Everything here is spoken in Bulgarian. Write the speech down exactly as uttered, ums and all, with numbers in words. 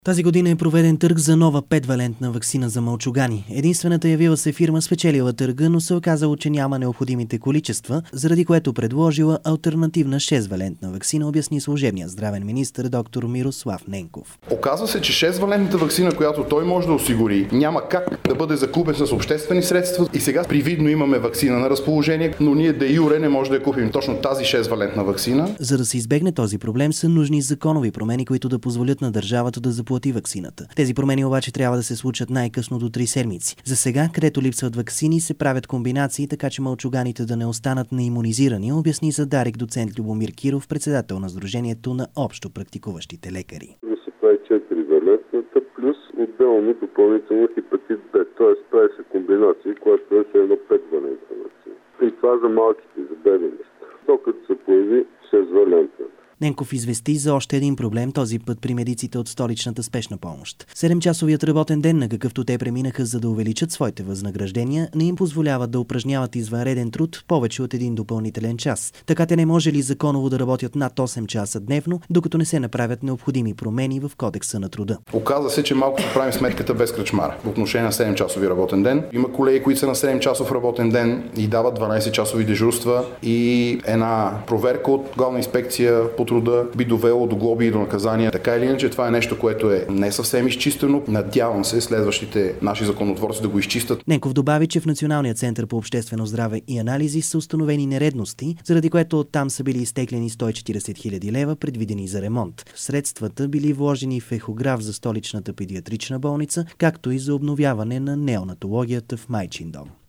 Тази година е проведен търг за нова петвалентна ваксина за мълчугани. Единствената явила се фирма спечелила търга, но се оказало, че няма необходимите количества, заради което предложила алтернативна шествалентна ваксина, обясни служебният здравен министър доктор Мирослав Ненков. Оказва се, че шествалентната ваксина, която той може да осигури, няма как да бъде закупен с обществени средства и сега привидно имаме ваксина на разположение, но ние де юре не може да я купим точно тази шествалентна ваксина. За да се избегне този проблем са нужни законови промени, които да позволят на държавата да заплати ваксината. Тези промени обаче трябва да се случат най-късно до три седмици. За сега, където липсват ваксини, се правят комбинации, така че мълчуганите да не останат неимунизирани, обясни за Дарик доцент Любомир Киров, председател на Сдружението на общо практикуващите лекари. Да се прави четиривалентната плюс отделно допълнително хепатит Б, т.е. прави се комбинация, която е едно петвалентна ваксина. И това за малките, за бебените. Докато се появи шествалентната. Ненков извести за още един проблем, този път при медиците от столичната спешна помощ. Седемчасовият работен ден, на какъвто те преминаха за да увеличат своите възнаграждения, не им позволяват да упражняват извънреден труд повече от един допълнителен час. Така те не може ли законово да работят над осем часа дневно, докато не се направят необходими промени в Кодекса на труда. Оказва се, че малко се правим сметката без кръчмара. В отношение на седемчасови работен ден. Има колеги, които са на седемчасов работен ден и дават дванайсетчасови дежурства и една проверка от Главна инспекция по труда би довело до глоби и до наказания. Така или иначе, това е нещо, което е не съвсем изчистено. Надявам се следващите наши законотворци да го изчистят. Ненков добави, че в Националния център по обществено здраве и анализи са установени нередности, заради което оттам са били изтеглени сто и четирийсет хиляди лева, предвидени за ремонт. Средствата били вложени в ехограф за столичната педиатрична болница, както и за обновяване на неонатологията в Майчин дом.